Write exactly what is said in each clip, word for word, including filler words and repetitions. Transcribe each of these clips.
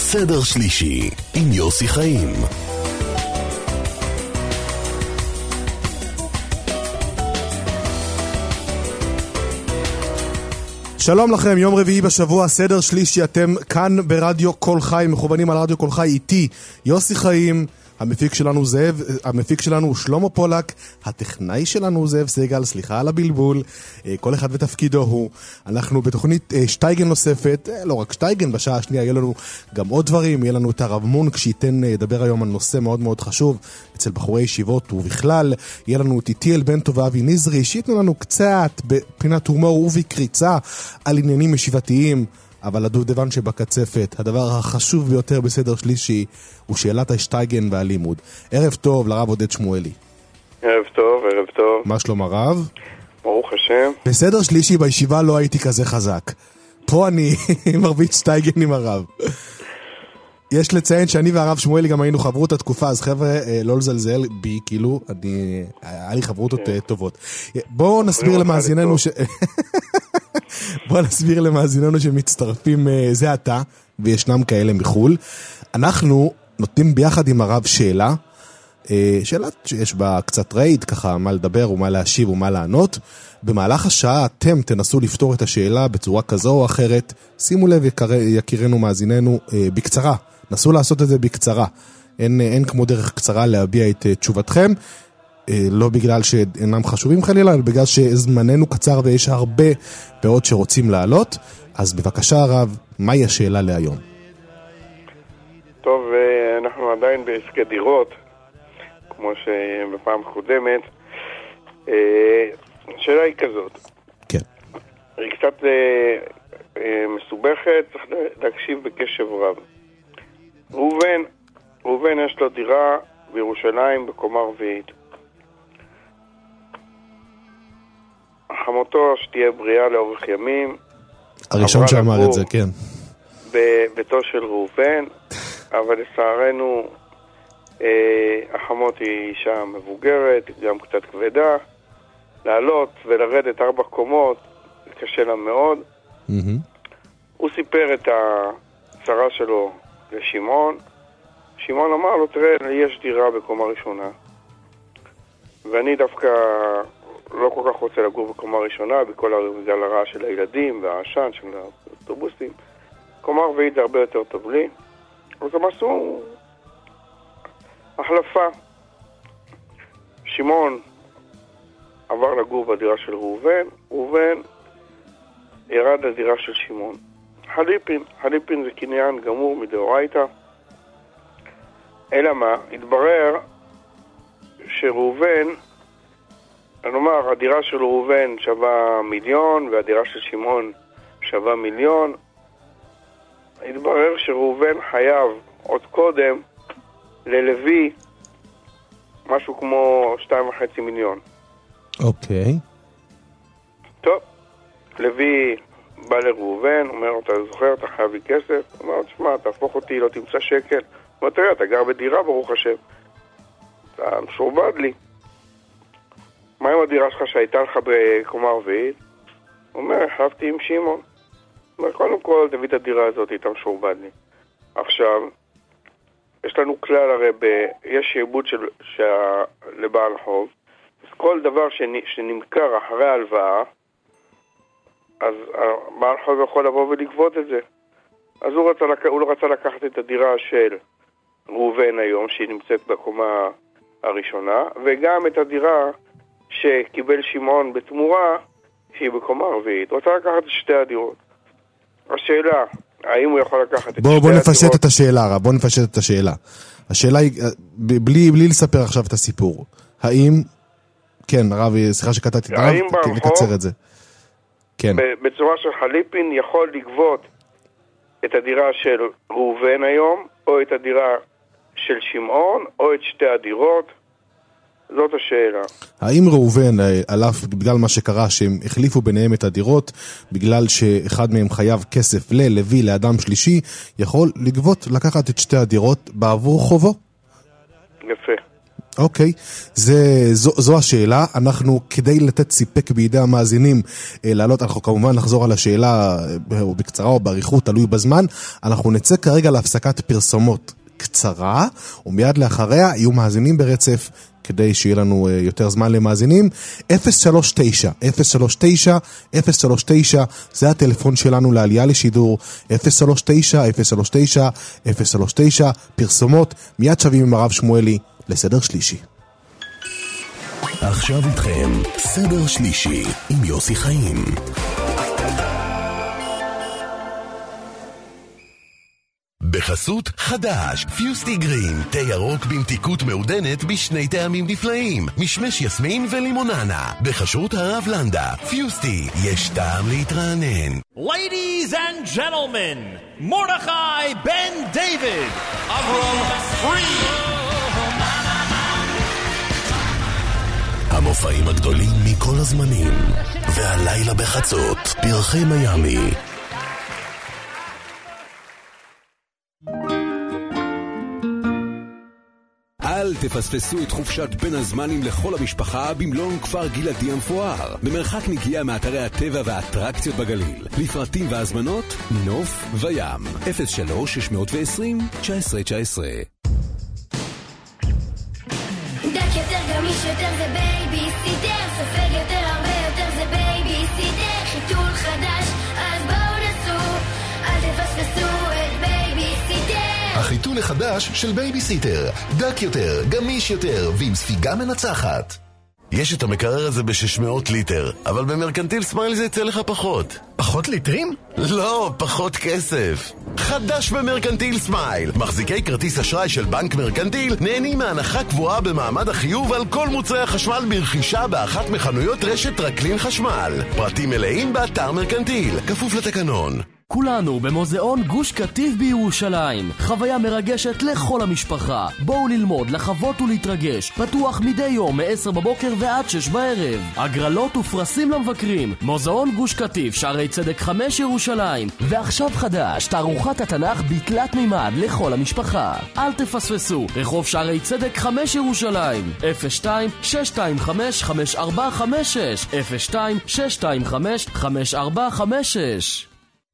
סדר שלישי עם יוסי חיים. שלום לכם, יום רביעי בשבוע, סדר שלישי, אתם כאן ברדיו כל חי, מכוונים על רדיו כל חי, איתי יוסי חיים, המפיק שלנו זאב, המפיק שלנו הוא שלמה פולק, הטכנאי שלנו הוא זאב סגל, סליחה על הבלבול, כל אחד ותפקידו הוא. אנחנו בתוכנית שטייגן נוספת, לא רק שטייגן, בשעה השנייה יהיה לנו גם עוד דברים, יהיה לנו את הרב מונק שייתן לדבר היום על נושא מאוד מאוד חשוב אצל בחורי ישיבות ובכלל, יהיה לנו את איטיאל בן טוב ואבי נזרי שייתנו לנו קצת בפינת הומור ובקריצה על עניינים ישיבתיים. אבל הדובדבן שבקצפת, הדבר החשוב ביותר בסדר שלישי, הוא שאלת השטייגן והלימוד. ערב טוב לרב עודד שמואלי. ערב טוב, ערב טוב. מה שלום הרב? ברוך השם. בסדר שלישי בישיבה לא הייתי כזה חזק. פה אני מרביץ שטייגן עם הרב. יש לציין שאני והרב שמואלי גם היינו חברות התקופה, אז חבר'ה, לא לזלזל בי, כאילו, אני, היה לי חברותות טובות. בואו נסביר למאזיננו ש... בואו נסביר למאזיננו שמצטרפים זה עתה, וישנם כאלה מחול. אנחנו נותנים ביחד עם הרב שאלה, שאלה שיש בה קצת רייד, ככה מה לדבר ומה להשיב ומה לענות. במהלך השעה אתם תנסו לפתור את השאלה בצורה כזו או אחרת. שימו לב יכירנו מאזיננו בקצרה. נסו לעשות את זה בקצרה. אין, אין כמו דרך קצרה להביע את תשובתכם. לא בגלל שאינם חשובים חלילה, אלא בגלל שזמננו קצר ויש הרבה פעוד שרוצים לעלות. אז בבקשה הרב, מהי השאלה להיום? טוב, אנחנו עדיין בעסקי דירות, כמו שבפעם קודמת. השאלה היא כזאת. כן. היא קצת מסובכת, צריך להקשיב בקשב רב. ראובן, ראובן יש לו דירה בירושלים בקומה רביעית. חמותו שתהיה בריאה לאורך ימים. הראשון שאמר את זה, כן. בביתו של ראובן, אבל לצערנו אה, החמות היא אישה מבוגרת, גם קצת כבדה. לעלות ולרדת ארבע קומות קשה לה מאוד. Mm-hmm. הוא סיפר את הצרה שלו לשמעון. שמעון אמר לו, תראה, יש דירה בקומה ראשונה, ואני דווקא לא כל כך רוצה לגור בקומה ראשונה בכל בגלל הרעש של הילדים והעשן של האוטובוסים. קומה רביעית זה הרבה יותר טוב לי. אז הם עשו החלפה. שמעון עבר לגור בדירה של ראובן, ראובן ירד לדירה של שמעון. חליפין, חליפין זה קניין גמור מדאורייתא. אלא מה? התברר שראובן, נאמר, הדירה של ראובן שווה מיליון והדירה של שמעון שווה מיליון. התברר שראובן חייב עוד קודם ללוי משהו כמו שתיים וחצי מיליון. אוקיי. טוב, לוי בא לראובן, אומר, אתה זוכר, אתה חייב לי כסף? הוא אומר, תשמע, תהפוך אותי, לא תמצא שקל. הוא אומר, תראה, אתה גר בדירה, ברוך השם. אתה משורבד לי. מה עם הדירה שלך שהייתה לך בקומה רביעית? הוא אומר, חייבתי עם שמעון. הוא אומר, קודם כל, תביא את הדירה הזאת, אתה משורבד לי. עכשיו, יש לנו כלל, הרי ב... יש שעבוד של... שה... לבעל חוב. אז כל דבר שנמכר אחרי ההלוואה, אז בעל חוב יכול לבוא ולגבות את זה. אז הוא, רצה לק... הוא לא רצה לקחת את הדירה של ראובן היום, שהיא נמצאת בקומה הראשונה, וגם את הדירה שקיבל שמעון בתמורה, שהיא בקומה רביעית. הוא רצה לקחת את שתי הדירות. השאלה, האם הוא יכול לקחת את בוא, שתי בוא הדירות? בוא נפשט את השאלה, רב, בוא נפשט את השאלה. השאלה היא, בלי, בלי לספר עכשיו את הסיפור, האם, כן, הרב, סליחה שקטעתי את הרב, נקצר את זה. כן. בצורה של חליפין יכול לגבות את הדירה של ראובן היום, או את הדירה של שמעון, או את שתי הדירות. זאת השאלה. האם ראובן, עליו בגלל מה שקרה, שהם החליפו ביניהם את הדירות, בגלל שאחד מהם חייב כסף ללוי, לאדם שלישי, יכול לגבות, לקחת את שתי הדירות בעבור חובו? יפה. אוקיי, זה, זו, זו השאלה. אנחנו, כדי לתת סיפק בידי המאזינים לעלות, אנחנו כמובן נחזור על השאלה או בקצרה או בעריכות, תלוי בזמן. אנחנו נצא כרגע להפסקת פרסומות קצרה, ומיד לאחריה יהיו מאזינים ברצף, כדי שיהיה לנו יותר זמן למאזינים. אפס שלוש תשע, אפס שלוש תשע, אפס שלוש תשע, זה הטלפון שלנו לעלייה לשידור, אפס שלוש תשע, אפס שלוש תשע, אפס שלוש תשע, פרסומות, מיד שווים עם הרב שמואלי לסדר שלישי. עכשיו איתכם, סדר שלישי עם יוסי חיים. בחסות חדש, פיוסטי גרין, תה ירוק במתיקות מעודנת בשני טעמים נפלאים, משמש יסמין ולימוננה. בחסות הרב לנדה, פיוסטי, יש טעם להתרענן. Ladies and gentlemen, Mordechai Ben David, Avram Free. המופעים הגדולים מכל הזמנים, והלילה בחצות, פרחי מיאמי. אל תפספסו את חופשת בין הזמנים לכל המשפחה במלון כפר גלעדי המפואר, במרחק נגיעה מאתרי הטבע והאטרקציות בגליל. לפרטים והזמנות, נוף וים. אפס שלוש שש עשרים תשע עשרה תשע עשרה. דק יותר גמיש יותר זה בייביסיטר, סופג יותר הרבה יותר זה בייביסיטר, חיתול חדש אז בואו נסו, אל תפספסו את בייביסיטר. החיתול החדש של בייביסיטר, דק יותר, גמיש יותר ועם ספיגה מנצחת. יש את המקרר הזה ב-שש מאות ליטר, אבל במרקנטיל סמייל זה יצא לך פחות. פחות ליטרים? לא, פחות כסף. חדש במרקנטיל סמייל. מחזיקי כרטיס אשראי של בנק מרקנטיל נהנים מהנחה קבועה במעמד החיוב על כל מוצרי החשמל ברכישה באחת מחנויות רשת טרקלין חשמל. פרטים מלאים באתר מרקנטיל, כפוף לתקנון. כולנו במוזיאון גוש קטיף בירושלים. חוויה מרגשת לכל המשפחה. בואו ללמוד, לחוות ולהתרגש. פתוח מדי יום מ-עשר בבוקר ועד שש בערב. הגרלות ופרסים למבקרים. מוזיאון גוש קטיף, שערי צדק חמש ירושלים. ועכשיו חדש, תערוכת התנ"ך בתלת מימד לכל המשפחה. אל תפספסו, רחוב שערי צדק חמש ירושלים. אפס שתיים שש שתיים חמש חמש ארבע חמש שש אפס שתיים שש שתיים חמש חמש ארבע חמש שש.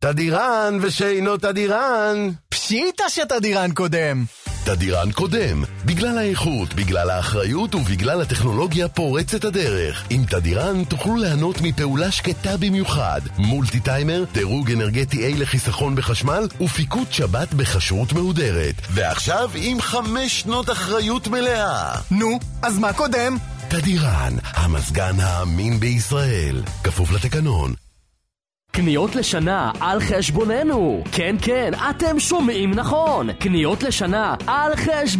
תדירן ושאינו תדירן. פשיטה שתדירן קודם. תדירן קודם, בגלל האיכות, בגלל האחריות ובגלל הטכנולוגיה פורצת הדרך. עם תדירן תוכלו ליהנות מפעולה שקטה במיוחד, מולטי טיימר, דירוג אנרגטי A לחיסכון בחשמל ופיקוד שבת בחשרות מהודרת. ועכשיו עם חמש שנות אחריות מלאה. נו, אז מה קודם? תדירן, המזגן האמין בישראל, כפוף לתקנון. קניות לשנה על חשבוננו. כן, כן, אתם שומעים נכון. קניות לשנה על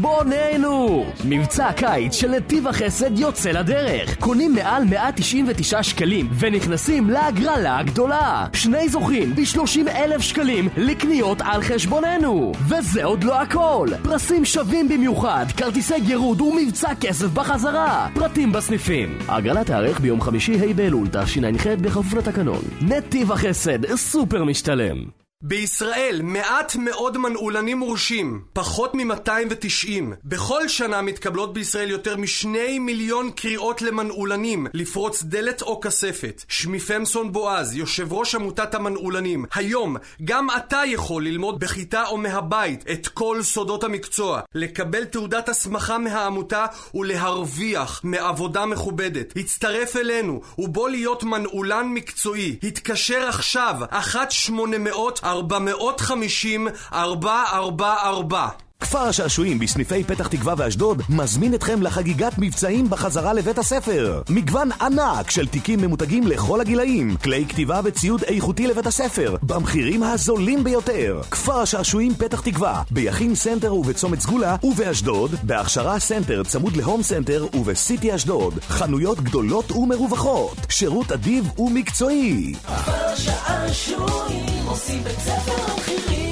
חשבוננו. מבצע הקיץ של נתיב החסד יוצא לדרך. קונים מעל מאה תשעים ותשעה שקלים ונכנסים להגרלה הגדולה. שני זוכים ב-שלושים אלף שקלים לקניות על חשבוננו. וזה עוד לא הכל. פרסים שווים במיוחד, כרטיסי גירוד ומבצע כסף בחזרה. פרטים בסניפים. ההגרלה תארך ביום חמישי ה' באלול תשע"ח בכפוף לתקנון. נתיב החסד חסד, סופר משתלם. בישראל מעט מאוד מנעולנים מורשים, פחות מ-מאתיים ותשעים. בכל שנה מתקבלות בישראל יותר משני מיליון קריאות למנעולנים, לפרוץ דלת או כספת. שמי פמסון בועז, יושב ראש עמותת המנעולנים. היום גם אתה יכול ללמוד בכיתה או מהבית את כל סודות המקצוע, לקבל תעודת הסמכה מהעמותה ולהרוויח מעבודה מכובדת. הצטרף אלינו ובוא להיות מנעולן מקצועי. התקשר עכשיו אחת שמונה מאות ארבע מאות וחמישים ארבע ארבע ארבע. כפר השעשועים בסניפי פתח תקווה ואשדוד מזמין אתכם לחגיגת מבצעים בחזרה לבית הספר. מגוון ענק של תיקים ממותגים לכל הגילאים, כלי כתיבה וציוד איכותי לבית הספר במחירים הזולים ביותר. כפר השעשועים פתח תקווה, ביחין סנטר ובצומת סגולה, ובאשדוד בהכשרה סנטר צמוד להום סנטר ובסיטי אשדוד. חנויות גדולות ומרווחות, שירות אדיב ומקצועי. כפר השעשועים עושים בית ספר המחירים.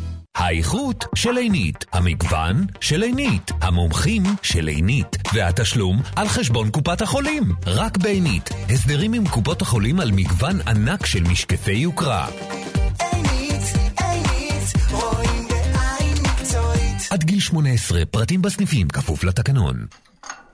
האיכות של עינית, המגוון של עינית, המומחים של עינית, והתשלום על חשבון קופת החולים. רק בעינית, הסדרים עם קופות החולים על מגוון ענק של משקפי יוקרה. עינית, עינית, רואים בעין מקצועית. עד גיל שמונה עשרה, פרטים בסניפים, כפוף לתקנון.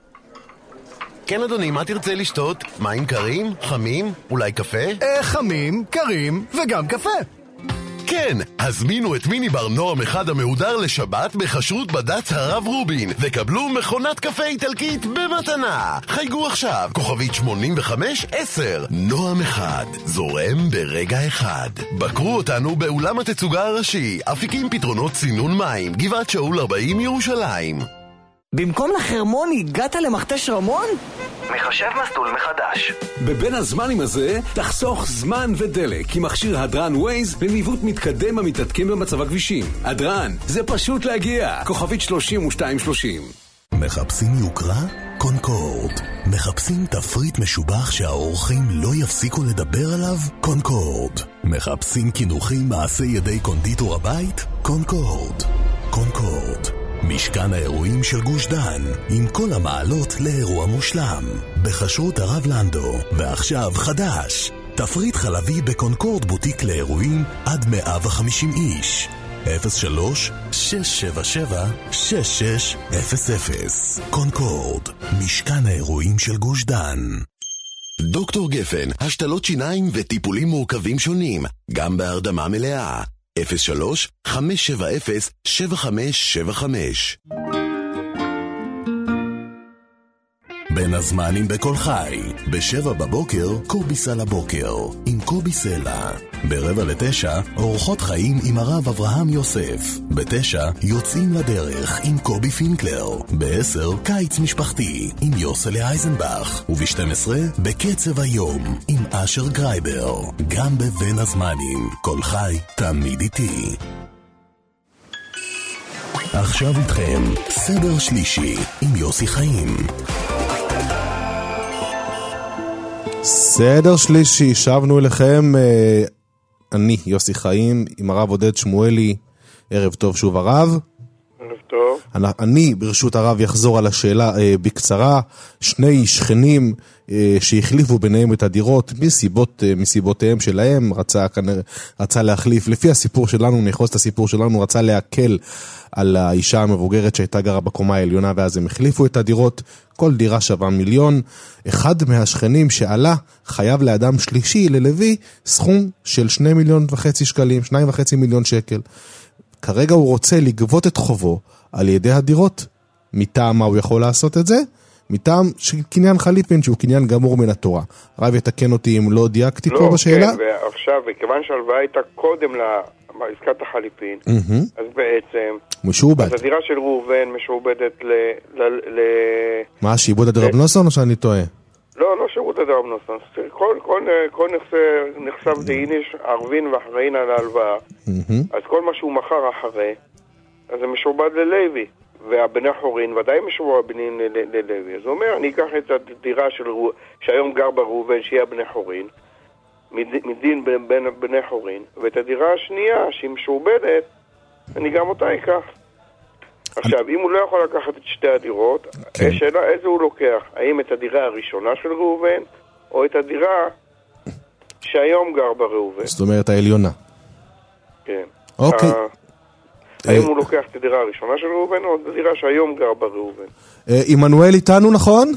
כן אדוני, מה תרצה לשתות? מים קרים? חמים? אולי קפה? אה, חמים, קרים וגם קפה. כן, הזמינו את מיני בר נועם אחד המהודר לשבת בחשרות בד"ץ הרב רובין וקבלו מכונת קפה איטלקית במתנה. חייגו עכשיו, כוכבית שמונים וחמש עשר. נועם אחד, זורם ברגע אחד. בקרו אותנו באולם התצוגה הראשי, אפיקים פתרונות צינון מים, גבעת שאול ארבעים ירושלים. במקום לחרמון הגעת למכתש רמון? מחשב מסלול מחדש. בבין הזמנים הזה תחסוך זמן ודלק עם מכשיר הדרן ווייז לניווט מתקדם המתעדכן במצב הכבישים. הדרן, זה פשוט להגיע. כוכבית שלושים ושתיים שלושים. מחפשים יוקרה? קונקורד. מחפשים תפריט משובח שהאורחים לא יפסיקו לדבר עליו? קונקורד. מחפשים כינוחים מעשי ידי קונדיטור הבית? קונקורד. קונקורד. משכן האירועים של גוש דן, עם כל המעלות לאירוע מושלם. בחשרות הרב לנדו, ועכשיו חדש. תפריט חלבי בקונקורד בוטיק לאירועים עד מאה וחמישים איש. אפס שלוש שש שבע שבע שש שש אפס אפס. קונקורד, משכן האירועים של גוש דן. דוקטור גפן, השתלות שיניים וטיפולים מורכבים שונים, גם בהרדמה מלאה. אפס שלוש חמש שבע אפס שבע חמש שבע חמש. בין הזמנים בכל חי, בשבע בבוקר קובי סלע בוקר עם קובי סלע. ברבע לתשע אורחות חיים עם הרב אברהם יוסף. בתשע יוצאים לדרך עם קובי פינקלר. בעשר קיץ משפחתי עם יוסלה אייזנבך. ובשתים עשרה בקצב היום עם אשר גרייבר. גם בבין הזמנים, כל חי תמיד איתי. עכשיו איתכם סדר שלישי עם יוסי חיים. סדר שלישי, שבנו אליכם, אני יוסי חיים עם הרב עודד שמואלי. ערב טוב שוב הרב. ערב טוב. אני ברשות הרב יחזור על השאלה בקצרה. שני שכנים שהחליפו ביניהם את הדירות מסיבות, מסיבותיהם שלהם, רצה, רצה להחליף, לפי הסיפור שלנו, נחוץ את הסיפור שלנו, רצה להקל על האישה המבוגרת שהייתה גרה בקומה העליונה, ואז הם החליפו את הדירות. כל דירה שווה מיליון. אחד מהשכנים שעלה חייב לאדם שלישי, ללוי, סכום של שני מיליון וחצי שקלים, שניים וחצי מיליון שקל. כרגע הוא רוצה לגבות את חובו על ידי הדירות. מטעם מה הוא יכול לעשות את זה? מטעם של קניין חליפין, שהוא קניין גמור מן התורה. רב יתקן אותי אם לא דייקתי לא, פה בשאלה. כן, ועכשיו, וכיוון שהלוואה הייתה קודם לעסקת החליפין, mm-hmm. אז בעצם... משועבד. אז הדירה של ראובן משועבדת ל... ל, ל מה, שיבוד הדרב נוסון או שאני טועה? לא, לא שיבוד הדרב נוסון. כל, כל, כל נחשב דהיניש, ערבין ואחראין על ההלוואה. Mm-hmm. אז כל מה שהוא מחר אחרי, אז זה משועבד ללוי. והבני חורין ודאי משועבדים ללוי. אז הוא אומר, אני אקח את הדירה של ראובן, שהיום גר בראובן, שיהיה הבני חורין, מדין בין, בין בני חורין, ואת הדירה השנייה שהיא משועבדת, אני גם אותה אקח. עכשיו, אם הוא לא יכול לקחת את שתי הדירות, כן. השאלה איזה הוא לוקח, האם את הדירה הראשונה של ראובן, או את הדירה שהיום גר בראובן. זאת אומרת העליונה. כן. אוקיי. האם הוא לוקח את הדירה הראשונה של ראובן, או את הדירה שהיום גר בראובן. עמנואל איתנו, נכון?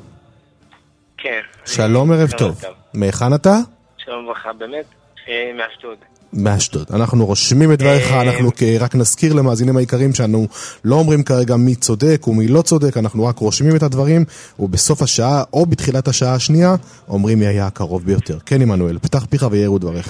כן. שלום, ערב טוב. מהיכן אתה? שלום וברכה, באמת, מאשדוד. מאשדוד. אנחנו רושמים את דבריך, אנחנו רק נזכיר למאזינים העיקרים שאנו לא אומרים כרגע מי צודק ומי לא צודק, אנחנו רק רושמים את הדברים, ובסוף השעה או בתחילת השעה השנייה אומרים מי היה הקרוב ביותר. כן, עמנואל, פתח פיך ויראו דבריך.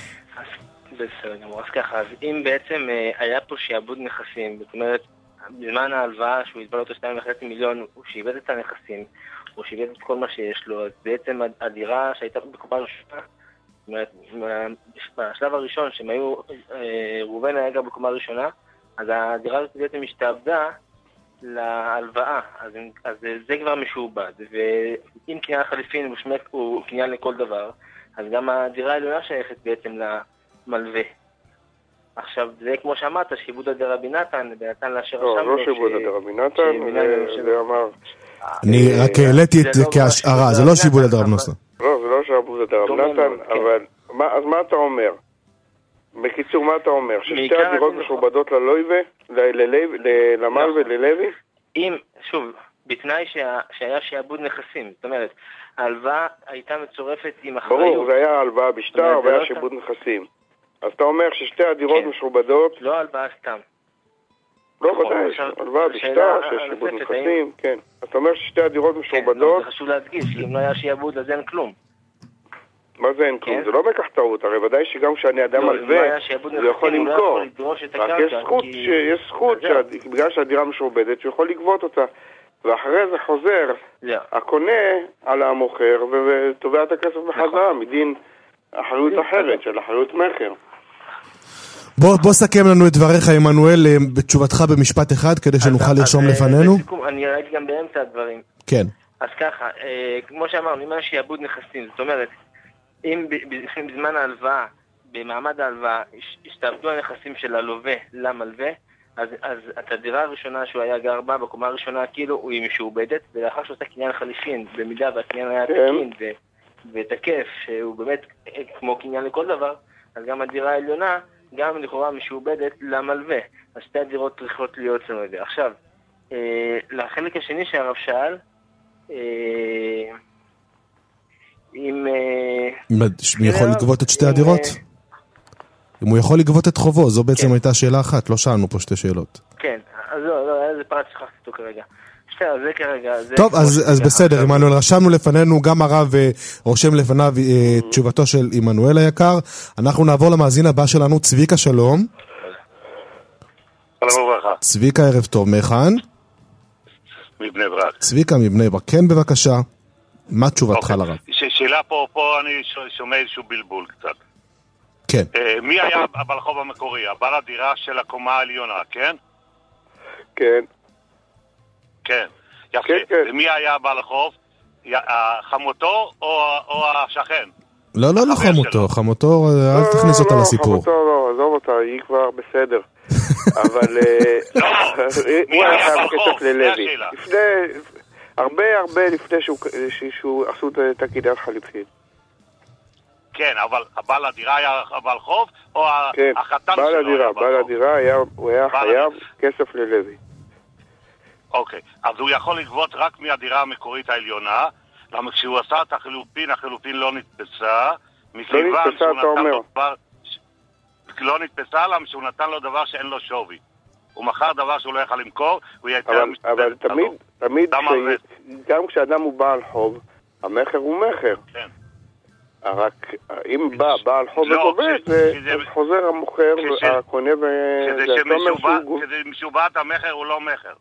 בסדר גמור, אז ככה, אז אם בעצם היה פה שיעבוד נכסים, זאת אומרת, בזמן ההלוואה שהוא יתבע אותו שתיים וחצי מיליון, הוא שאיבד את הנכסים, הוא שאיבד את כל מה שיש לו, אז בעצם הדירה שהייתה בקומה ראשונה, זאת אומרת, בשלב הראשון שהם היו, ראובן היה גר בקומה ראשונה, אז הדירה הזאת בעצם השתעבדה להלוואה, אז, אז זה כבר משועבד, ואם קניין חליפין הוא קניין לכל דבר, אז גם הדירה העליונה שייכת בעצם למלווה. עכשיו, זה כמו שאמרת, שיבוד הדרבי נתן, בנתן לאשר לא, לא שיבוד הדרבי נתן, זה אמר... אני רק העליתי את זה כהשערה, זה לא שיבוד הדרבי נתן. לא, זה לא שיבוד הדרבי נתן, אבל אז מה אתה אומר? בקיצור, מה אתה אומר? ששתי הדירות משועבדות ללוי, למלווה, ללוי? אם, שוב, בתנאי שה, שהיה שיעבוד נכסים. זאת אומרת, ההלוואה הייתה מצורפת עם אחריות. ברור, זה היה הלוואה בשטר והיה שיעבוד נכסים. אז אתה אומר ששתי הדירות משועבדות... לא הלוואה סתם. לא, ודאי, הלוואה בשטר, שיש שיעבוד נכסים, כן. אז אתה אומר ששתי הדירות משועבדות... זה חשוב להדגיש, כי אם לא היה שיעבוד אז אין כלום. מה זה אין כלום? זה לא בכך טעות, הרי ודאי שגם כשאני אדם על זה, זה יכול למכור. רק יש זכות, בגלל שהדירה משועבדת, שהוא יכול לגבות אותה. ואחרי זה חוזר הקונה על המוכר ותובע את הכסף בחזרה מדין אחריות אחרת של אחריות מכר. בוא, בוא סכם לנו את דבריך, עמנואל, בתשובתך במשפט אחד, כדי שנוכל לרשום לפנינו. בסיכום, אני ראיתי גם באמצע הדברים. כן. אז ככה, כמו שאמרנו, אם היה שיעבוד נכסים, זאת אומרת, אם בזמן ההלוואה, במעמד ההלוואה, השתעבדו הנכסים של הלווה למלווה, אז, אז את הדירה הראשונה שהוא היה גר בה, בקומה הראשונה כאילו הוא היא משועבדת, ולאחר שעושה קניין חליפין, במידה והקניין היה תקין ו, ותקף, שהוא באמת כמו קניין לכל דבר, אז גם הדירה העליונה, גם לכאורה משועבדת למלווה. אז שתי הדירות צריכות להיות לנו את זה. עכשיו, אה, לחלק השני שהרב שאל, אה, אם... אם הוא יכול לגבות את שתי הדירות? אם הוא יכול לגבות את חובו, זו בעצם הייתה שאלה אחת, לא שאלנו פה שתי שאלות. כן, אז לא, לא, זה פרט שכחתי אותו כרגע. זה כרגע... טוב, אז בסדר, עמנואל, רשמנו לפנינו, גם הרב רושם לפניו תשובתו של עמנואל היקר. אנחנו נעבור למאזין הבא שלנו, צביקה, שלום. שלום וברכה. צביקה, ערב טוב, מהיכן? מבני ברק. צביקה מבני ברק, כן בבקשה. מה תשובתך לרב? שאלה פה, פה אני שומע איזשהו בלבול קצת. כן. מי היה הבעל חוב המקורי? הבעל הדירה של הקומה העליונה, כן? כן. כן. יפה. ומי היה הבעל חוב? חמותו או השכן? לא, לא, לא חמותו. חמותו, אל תכניס אותה לסיפור. חמותו לא, עזוב אותה, היא כבר בסדר. אבל... הוא היה חייב כסף ללוי. לפני... הרבה הרבה לפני שהוא עשו את הקניין חליפין. כן, אבל הבעל הדירה היה הבעל חוב, או החתן שלו? בעל הדירה, בעל הדירה הוא היה חייב כסף ללוי. אוקיי, אז הוא יכול לגבות רק מהדירה המקורית העליונה, למה כשהוא עשה את החילופין, החילופין לא נתפסה, לא נתפסה, אתה אומר. לא נתפסה, למה שהוא נתן לו דבר שאין לו שווי. הוא מכר דבר שהוא לא יכול למכור, הוא יהיה... אבל תמיד, תמיד, גם כשאדם הוא בעל חוב, המחר הוא מחר. כן. רק אם בא בעל חוב וגובת, זה חוזר המוכר, הקונה ו... כדי משובעת המחר הוא לא מחר.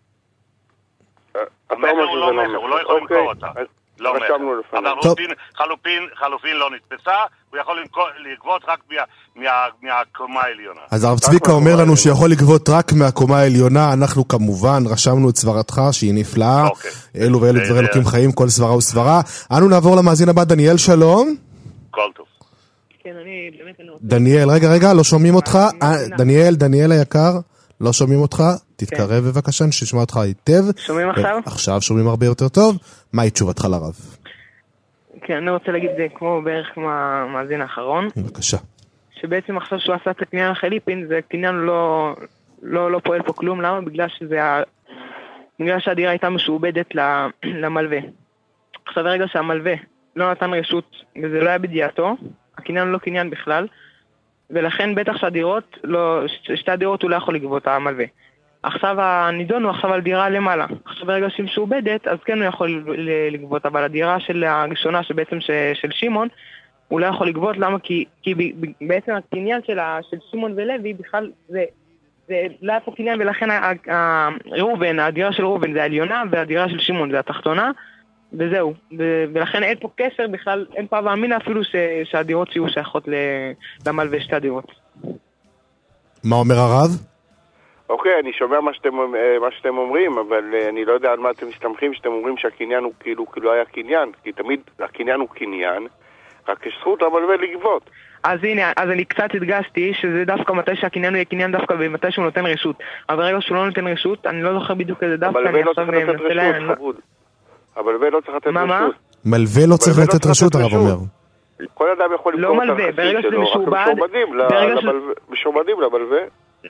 המחר הוא לא מחר, הוא לא יכול למכור אותה. לא מחר. אבל חלופין לא נתפסה, הוא יכול לגבות רק מהקומה העליונה. אז הרב צביקה אומר לנו שיכול לגבות רק מהקומה העליונה. אנחנו כמובן רשמנו את סברתך שהיא נפלאה, אלו ואלו דברי אלוקים חיים, כל סברה וסברה. אנו נעבור למאזין הבא, דניאל, שלום. כל טוב. כן, אני באמת... דניאל, רגע, רגע, לא שומעים אותך. דניאל, דניאל היקר, לא שומעים אותך. תתקרב בבקשה, ששמע אותך היטב. שומעים עכשיו? עכשיו שומעים הרבה יותר טוב. מהי תשובתך לרב? כן, אני רוצה להגיד זה כמו בערך כמו המאזין האחרון. בבקשה. שבעצם עכשיו שהוא עשה את הקניין החליפין, זה קניין לא, לא, לא פועל פה כלום. למה? בגלל שזה, בגלל שהדירה הייתה משועבדת למלווה. עכשיו ברגע שהמלווה לא נתן רשות, וזה לא היה בדיעתו, הקניין לא קניין בכלל, ולכן בטח שהדירות, לא, שתי הדירות הוא לא יכול לגבות המלווה. עכשיו הנידון הוא עכשיו על דירה למעלה. עכשיו ברגע שהיא משועבדת, אז כן הוא יכול לגבות, אבל הדירה של הראשונה שבעצם של שימון, הוא לא יכול לגבות. למה? כי, כי בעצם הקניין של, של שימון ולוי בכלל זה, זה לא היה פה קניין, ולכן רובן, הדירה של רובן זה העליונה, והדירה של שימון זה התחתונה, וזהו. ולכן אין פה קשר בכלל, אין פה ואמינה אפילו ש, שהדירות שיהיו שייכות למלווה שתי הדירות. מה אומר הרב? אוקיי, אני שומע מה שאתם, מה שאתם אומרים, אבל אני לא יודע על מה אתם מסתמכים, שאתם אומרים שהקניין הוא כאילו, כאילו היה קניין, כי תמיד הקניין הוא קניין, רק יש זכות למלווה לגבות. אז הנה, אז אני קצת הדגשתי שזה דווקא מתי שהקניין הוא יהיה קניין דווקא ומתי שהוא נותן רשות. אבל ברגע שהוא לא נותן רשות, אני לא זוכר בדיוק איזה דווקא, אני עכשיו מנסה להם. המלווה לא צריך לתת רשות. מלווה לא צריך לתת רשות, הרב אומר. כל אדם יכול לא מלווה, ברגע שזה משועבד, משועבדים למלווה.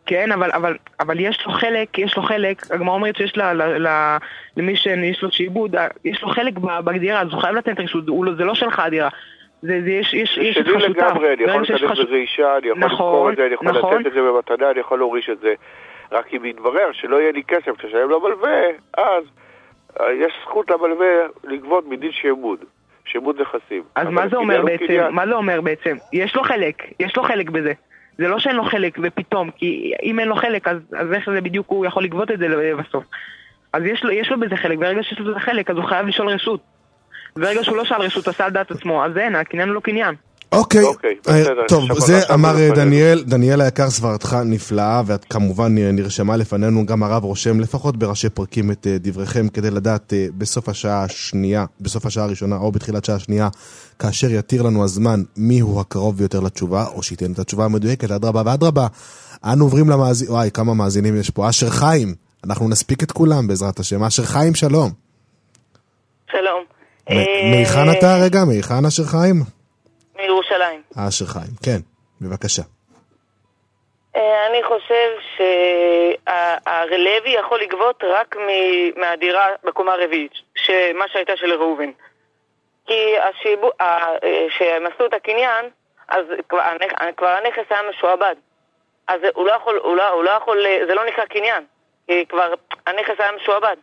כן, אבל, אבל, אבל יש לו חלק, יש לו חלק, הגמרא אומרת שיש לה, לה, לה, למי שיש לו שעיבוד, יש לו חלק בדירה, אז הוא חייב לתת רשות, זה לא שלך הדירה. זה, זה יש, יש, יש שלי לגמרי, אני יכול לקדם חש... בזה אישה, אני יכול נכון, למכור את זה, אני יכול נכון. לתת את זה במתנה, אני יכול להוריש את זה. רק אם יתברר שלא יהיה לי כסף כששלם למלווה, אז יש זכות למלווה לגבות מדין שעבוד. שעבוד נכסים. אז מה זה אומר בעצם? קניין... מה זה אומר בעצם? יש לו חלק, יש לו חלק בזה. זה לא שאין לו חלק ופתאום, כי אם אין לו חלק, אז, אז איך זה בדיוק הוא יכול לגבות את זה בסוף. אז יש לו, יש לו בזה חלק, ברגע שיש לו בזה חלק, אז הוא חייב לשאול רשות. ברגע שהוא לא שאל רשות, עשה על דעת עצמו, אז אין, הקניין הוא לא קניין. אוקיי, טוב, זה אמר דניאל, דניאל היקר, סברתך נפלאה, ואת כמובן נרשמה לפנינו, גם הרב רושם לפחות בראשי פרקים את דבריכם, כדי לדעת בסוף השעה השנייה, בסוף השעה הראשונה, או בתחילת שעה השנייה, כאשר יתיר לנו הזמן, מי הוא הקרוב ביותר לתשובה, או שייתן את התשובה המדויקת, אדרבה ואדרבה. אנו עוברים למאזינים, וואי, כמה מאזינים יש פה, אשר חיים, אנחנו נספיק את כולם בעזרת השם, אשר חיים, שלום. שלום. מהיכן אתה רגע? מהיכן אשר חיים? מירושלים. אשר חיים, כן, בבקשה. אני חושב שהלוי יכול לגבות רק מהדירה בקומה הרביעית, מה שהייתה של ראובן. כי כשהם עשו את הקניין, אז כבר הנכס היה משועבד. אז הוא לא יכול, הוא לא, הוא לא יכול, זה לא נקרא קניין, כי כבר הנכס היה משועבד.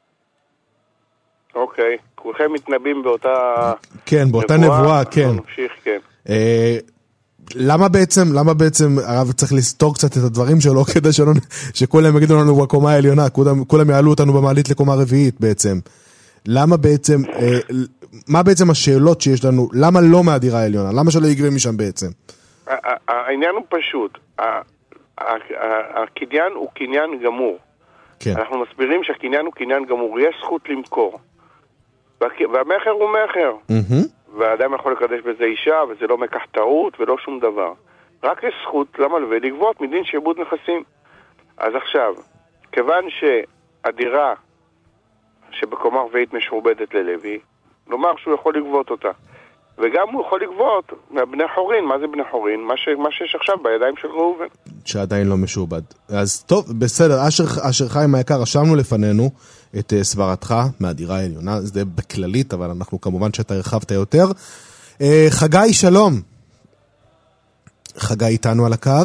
אוקיי, כולכם מתנבאים באותה... כן, באותה נבואה, כן. נמשיך, כן. למה בעצם, למה בעצם הרב צריך לסתור קצת את הדברים שלו, כדי שכולם יגידו לנו בקומה העליונה, כולם יעלו אותנו במעלית לקומה רביעית בעצם. למה בעצם, מה בעצם השאלות שיש לנו, למה לא מהדירה העליונה? למה שלא יגבה משם בעצם? העניין הוא פשוט, הקניין הוא קניין גמור. אנחנו מסבירים שהקניין הוא קניין גמור, יש זכות למכור. והמחר הוא מחר. והאדם יכול לקדש בזה אישה, וזה לא מקח טעות ולא שום דבר. רק יש זכות למלווה לגבות מדין שעבוד נכסים. אז עכשיו, כיוון שהדירה שבקומה רביעית משועבדת ללוי, לומר שהוא יכול לגבות אותה. וגם הוא יכול לגבות מהבני חורין. מה זה בני חורין? מה, ש... מה שיש עכשיו בידיים של ראובן. שעדיין לא משועבד. אז טוב, בסדר, אשר, אשר חיים היקר, רשמנו לפנינו את uh, סברתך מהדירה העליונה, זה בכללית, אבל אנחנו כמובן שאתה הרחבת יותר. Uh, חגי, שלום. חגי איתנו על הקו?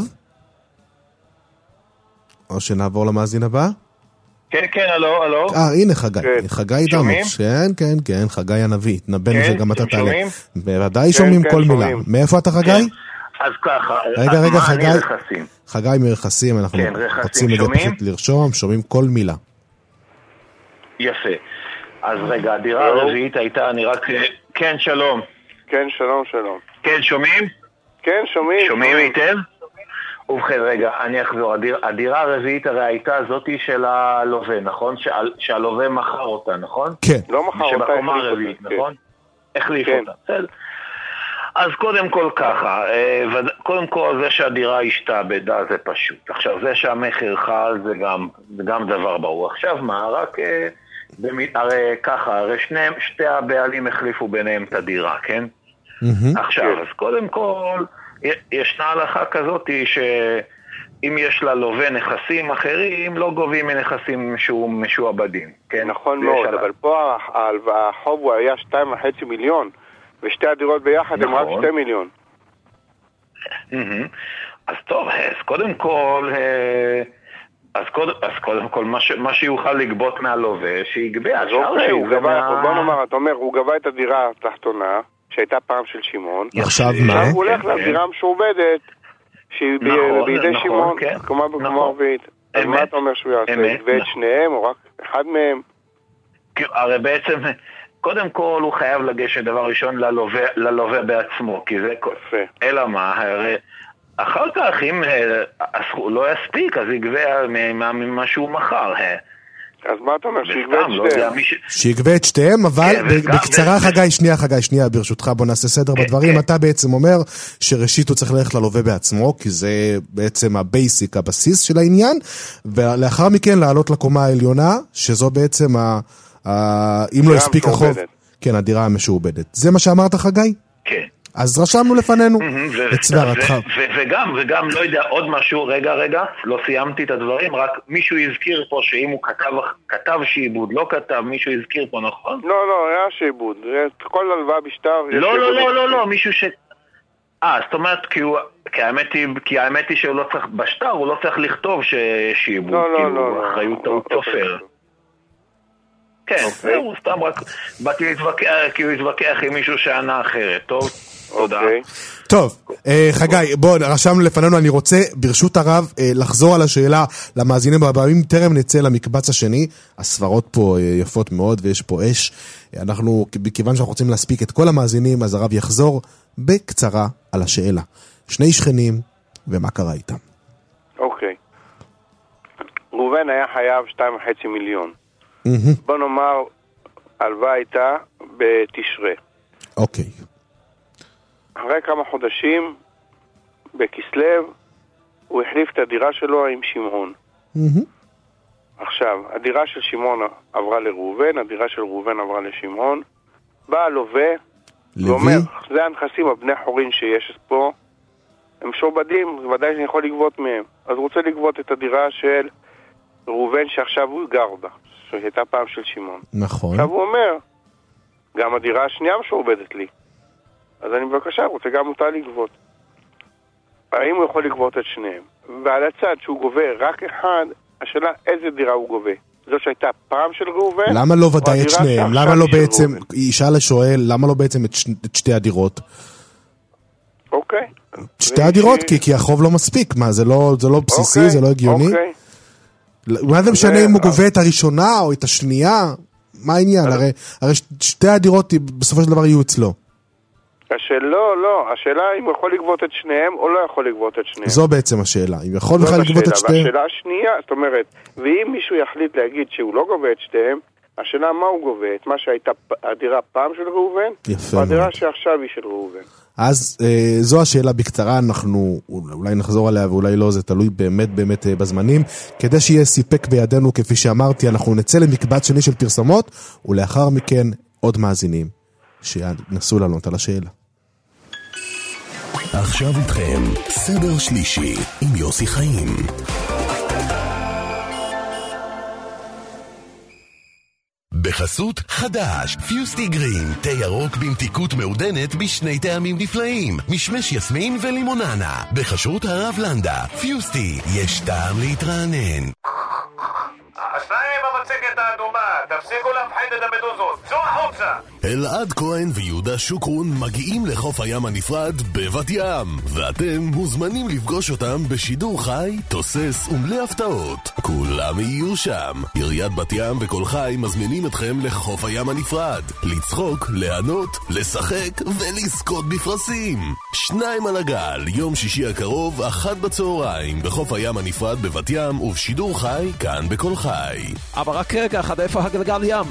או שנעבור למאזין הבא? כן, כן, אלו, אלו. אה, הנה חגי. כן. חגי איתנו. כן, כן, כן, חגי הנביא. נבן כן, שגם אתה תעלה. שומעים? בוודאי כן, שומעים כן, כל שומעים. מילה. מאיפה אתה חגי? כן. אז ככה. רגע, רגע, חגי. רכסים. חגי מרכסים, אנחנו כן, רוצים את זה פשוט לרשום, שומעים כל מילה. יפה. אז רגע, הדירה הרביעית הייתה, אני רק... כן, שלום. כן, שלום, שלום. כן, שומעים? כן, שומעים. שומעים היטב? ובכן, רגע, אני אחזור. הדיר, הדירה הרביעית הרי הייתה זאתי של הלווה, נכון? שעל, שהלווה מכר אותה, נכון? כן. לא מכר אותה. שבקומה הרביעית, נכון? החליף כן. אותה. בסדר. אז קודם כל ככה, קודם כל זה שהדירה השתעבדה זה פשוט. עכשיו זה שהמחיר חל זה גם, זה גם דבר ברור. עכשיו מה? רק הרי ככה, הרי שניהם, שתי הבעלים החליפו ביניהם את הדירה, כן? עכשיו, אז קודם כל ישנה הלכה כזאת שאם יש לה לווה נכסים אחרים, לא גובים מנכסים משועבדים, כן? נכון מאוד, אבל פה החוב הוא היה שתיים וחצי מיליון. ושתי הדירות ביחד הם רק שתי מיליון. אז טוב, אז קודם כל, אז קודם, אז קודם כל, מה שיוכל לגבות מהלווה, שיגבה. אז אוקיי, הוא גבה, בוא נאמר, אתה אומר, הוא גבה את הדירה התחתונה, שהייתה פעם של שמעון. עכשיו מה? עכשיו הוא הולך לדירה משועבדת, שהיא בידי שמעון, כמו בקומה רביעית. אז מה אתה אומר שהוא יעשה? יגבה את שניהם, או רק אחד מהם? הרי בעצם... קודם כל הוא חייב לגשת דבר ראשון ללווה, ללווה בעצמו, כי זה כופה. אלא מה, הרי אחר כך אם הוא לא יספיק, אז יגבה ממה שהוא מכר. אז מה אתה אומר, שיגבה את שתיהם? שיגבה את שתיהם, אבל בקצרה חגי, שנייה חגי, שנייה, ברשותך, בוא נעשה סדר בדברים. אתה בעצם אומר שראשית הוא צריך ללכת ללווה בעצמו, כי זה בעצם הבייסיק, הבסיס של העניין, ולאחר מכן לעלות לקומה העליונה, שזו בעצם ה... אם לא הספיק החוב, כן, הדירה המשועבדת. זה מה שאמרת חגי? כן. אז רשמנו לפנינו את סברתך. וגם, וגם, לא יודע, עוד משהו, רגע, רגע, לא סיימתי את הדברים, רק מישהו הזכיר פה שאם הוא כתב שעיבוד, לא כתב, מישהו הזכיר פה, נכון? לא, לא, היה שעיבוד. כל הלוואה בשטר... לא, לא, לא, לא, לא, מישהו ש... אה, זאת אומרת, כי האמת היא שהוא לא צריך, בשטר הוא לא צריך לכתוב שעיבוד, כאילו, אחריות טעות סופר. כן, זהו, סתם רק באתי להתווכח, כי הוא התווכח עם מישהו שענה אחרת, טוב? תודה. טוב, חגי, בוא, רשמנו לפנינו, אני רוצה ברשות הרב לחזור על השאלה למאזינים הבאים, טרם נצא למקבץ השני, הספרות פה יפות מאוד ויש פה אש, אנחנו, בכיוון שאנחנו רוצים להספיק את כל המאזינים, אז הרב יחזור בקצרה על השאלה. שני שכנים, ומה קרה איתם? אוקיי. ראובן היה חייב שתיים וחצי מיליון. בוא נאמר, הלוואה הייתה בתשרה. אוקיי. אחרי כמה חודשים, בכסלו, הוא החליף את הדירה שלו עם שמעון. עכשיו, הדירה של שמעון עברה לראובן, הדירה של ראובן עברה לשמעון. בא הלווה, ואומר, זה הנכסים הבני חורין שיש פה, הם שורבדים, ודאי שאני יכול לגבות מהם. אז הוא רוצה לגבות את הדירה של ראובן שעכשיו הוא גר בה. שהייתה פעם של שמעון. נכון. עכשיו הוא אומר, גם הדירה השנייה משורבדת לי. אז אני בבקשה, רוצה גם אותה לגבות. האם הוא יכול לגבות את שניהם? ועל הצד שהוא גובה רק אחד, השאלה איזה דירה הוא גובה. זו שהייתה פעם של ראובן? למה לא ודאי את שניהם? למה לא בעצם, אישה לשואל, למה לא בעצם את, ש... את שתי הדירות? אוקיי. שתי הדירות, ש... כי, כי החוב לא מספיק. מה, זה לא, זה לא בסיסי, אוקיי. זה לא הגיוני? אוקיי. מה זה משנה אם הוא גובה את הראשונה או את השנייה? מה העניין? הרי, הרי שתי הדירות בסופו של דבר יהיו אצלו. השאלה, לא, השאלה אם הוא יכול לגבות את שניהם או לא יכול לגבות את שניהם. זו בעצם השאלה, אם יכול בכלל לגבות את שניהם. והשאלה השנייה, זאת אומרת, ואם מישהו יחליט להגיד שהוא לא גובה את שניהם, השאלה מה הוא גובה, את מה שהייתה הדירה פעם של ראובן, או הדירה שעכשיו היא של ראובן. אז אה, זו השאלה בקצרה, אנחנו אולי נחזור עליה ואולי לא, זה תלוי באמת באמת אה, בזמנים. כדי שיהיה סיפק בידינו, כפי שאמרתי, אנחנו נצא למקבץ שני של פרסומות, ולאחר מכן עוד מאזינים שינסו לענות על השאלה. עכשיו איתכם, סדר שלישי עם יוסי חיים. בחסות חדש, פיוסטי גרין, תה ירוק במתיקות מעודנת בשני טעמים נפלאים, משמש יסמין ולימוננה. בחסות הרב לנדה, פיוסטי, יש טעם להתרענן. השניים במצגת האדומה, תפסיקו להפחיד את המדוזות, צאו החוצה! אלעד כהן ויהודה שוקרון מגיעים לחוף הים הנפרד בבת ים, ואתם מוזמנים לפגוש אותם בשידור חי, תוסס ומלא הפתעות. כולם יהיו שם. עיריית בת ים וכל חי מזמינים אתכם לחוף הים הנפרד, לצחוק, ליהנות, לשחק ולזכות בפרסים. שניים על הגל, יום שישי הקרוב, אחת בצהריים, בחוף הים הנפרד בבת ים ובשידור חי, כאן בכל חי. אבל רק רגע אחד, איפה הגלגל ים?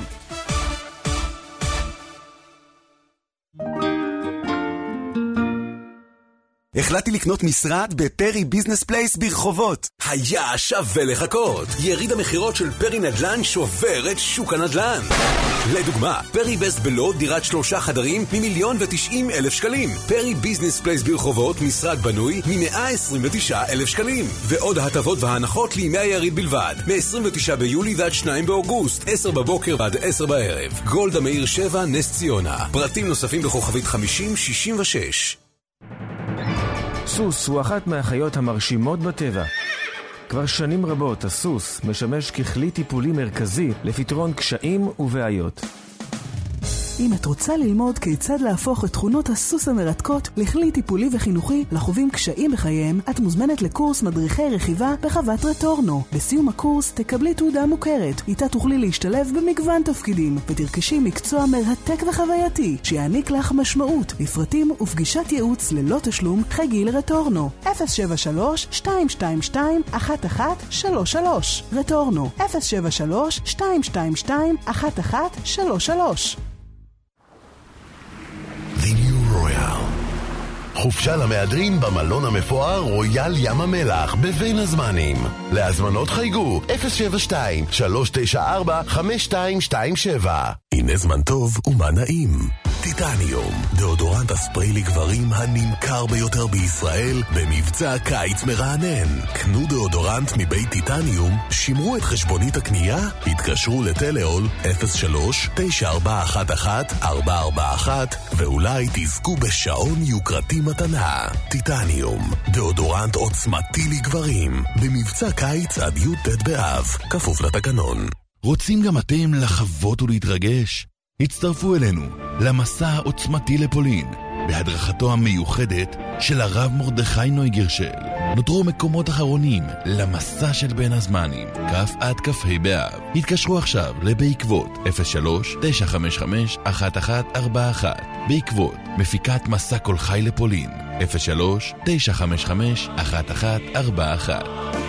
החלטתי לקנות משרד בפרי ביזנס פלייס ברחובות. היה שווה לחכות. יריד המחירות של פרי נדל"ן שובר את שוק הנדל"ן. לדוגמה, פרי בסט בלוד דירת שלושה חדרים ממיליון ותשעים אלף שקלים. פרי ביזנס פלייס ברחובות משרד בנוי מ-מאה עשרים ותשעה אלף שקלים. ועוד הטבות והנחות לימי היריד בלבד. מ-עשרים ותשעה ביולי ועד שניים באוגוסט. עשר בבוקר ועד עשר בערב. גולדה מאיר שבע, נס ציונה. פרטים נוספים בכוכבית חמישים שישים ושש. סוס הוא אחת מהחיות המרשימות בטבע. כבר שנים רבות הסוס משמש ככלי טיפולי מרכזי לפתרון קשיים ובעיות. אם את רוצה ללמוד כיצד להפוך את תכונות הסוס המרתקות לכלי טיפולי וחינוכי לחווים קשיים בחייהם, את מוזמנת לקורס מדריכי רכיבה בחוות רטורנו. בסיום הקורס תקבלי תעודה מוכרת, איתה תוכלי להשתלב במגוון תפקידים ותרכשי מקצוע מרתק וחווייתי שיעניק לך משמעות. לפרטים ופגישת ייעוץ ללא תשלום חייגי לרטורנו אפס שבע שלוש שתיים שתיים שתיים אחת אחת שלוש שלוש. רטורנו אפס שבע שלוש שתיים שתיים שתיים אחת אחת שלוש שלוש. The New Royal. חופשה למהדרין במלון המפואר רויאל ים המלח בבין הזמנים. להזמנות חייגו אפס שבע שתיים שלוש תשע ארבע חמש שתיים שתיים שבע. הנה זמן טוב ומה נעים. טיטניום, דאודורנט הספרי לגברים הנמכר ביותר בישראל במבצע קיץ מרענן. קנו דאודורנט מבית טיטניום, שמרו את חשבונית הקנייה, התקשרו לטלאול אפס שלוש תשע ארבע אחת אחת ארבע ארבע אחת ואולי תזכו בשעון יוקרתי מתנה. טיטניום, דאודורנט עוצמתי לגברים במבצע קיץ עד י"ט באב, כפוף לתקנון. רוצים גם אתם לחוות ולהתרגש? הצטרפו אלינו למסע העוצמתי לפולין בהדרכתו המיוחדת של הרב מרדכי נויגרשל. נותרו מקומות אחרונים למסע של בין הזמנים, כף עד כ"ה באב. התקשרו עכשיו לבעקבות אפס שלוש תשע חמש חמש אחת אחת ארבע אחת. בעקבות מפיקת מסע כל חי לפולין אפס שלוש תשע חמש חמש אחת אחת ארבע אחת.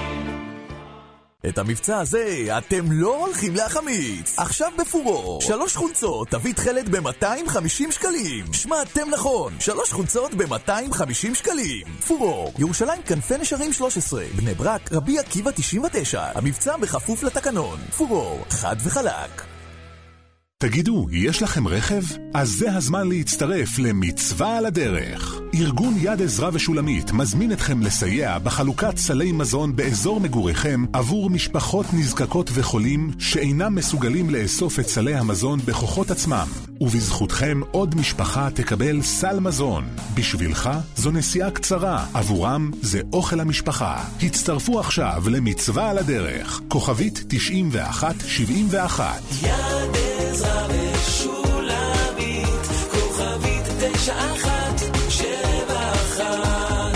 את המבצע הזה אתם לא הולכים להחמיץ. עכשיו בפורור, שלוש חולצות תביא תחלת ב-מאתיים וחמישים שקלים. שמעתם נכון, שלוש חולצות ב-מאתיים וחמישים שקלים. פורור, ירושלים כנפי נשרים שלוש עשרה, בני ברק, רבי עקיבא תשעים ותשע. המבצע בכפוף לתקנון. פורור, חד וחלק. תגידו, יש לכם רכב? אז זה הזמן להצטרף למצווה על הדרך. ארגון יד עזרא ושולמית מזמין אתכם לסייע בחלוקת סלי מזון באזור מגוריכם עבור משפחות נזקקות וחולים שאינם מסוגלים לאסוף את סלי המזון בכוחות עצמם. ובזכותכם עוד משפחה תקבל סל מזון. בשבילך זו נסיעה קצרה, עבורם זה אוכל המשפחה. הצטרפו עכשיו למצווה על הדרך. כוכבית תשעים ואחת שבעים ואחת. יד עזרא ושולמית, כוכבית תשע אחת שבע אחת.